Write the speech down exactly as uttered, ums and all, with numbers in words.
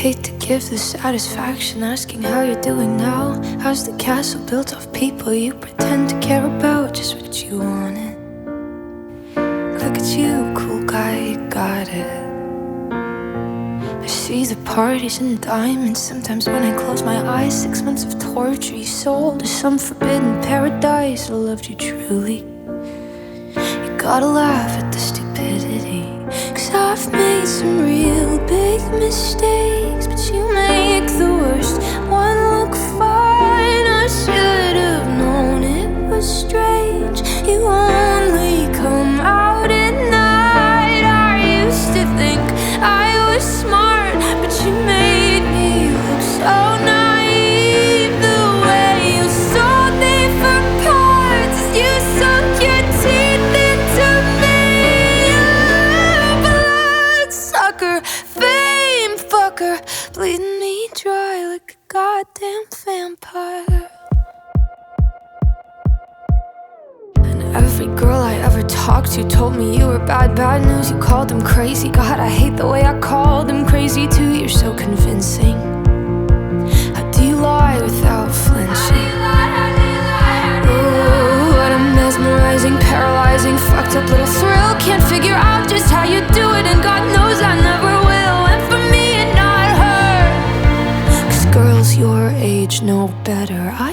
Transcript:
hate to give the satisfaction asking how you're doing now. How's the castle built of people you pretend to care about? Just what you wanted. Look at you, cool guy, you got it. I see the parties and diamonds. Sometimes when I close my eyes, six months of torture you sold to some forbidden paradise. I loved you truly. You gotta laugh at the stupidity, 'cause I've made some real big mistakes, but you make the worst one look fine. I should have known it was strange. You only come out at night. I used to think I was smart, but you made me look so naive. The way you sold me for parts, you sunk your teeth into me. Bloodsucker, fame fucker, bleeding me dry like a goddamn vampire. And every girl I ever talked to told me you were bad, bad news. You called them crazy. God, I hate the way I called them crazy too. You're so convincing. How do you lie without flinching? Oh, what a mesmerizing, paralyzing, fucked up little thrill. Can't figure out just how you do it, and God knows I never will. And for me and not her, 'cause girls your age know better.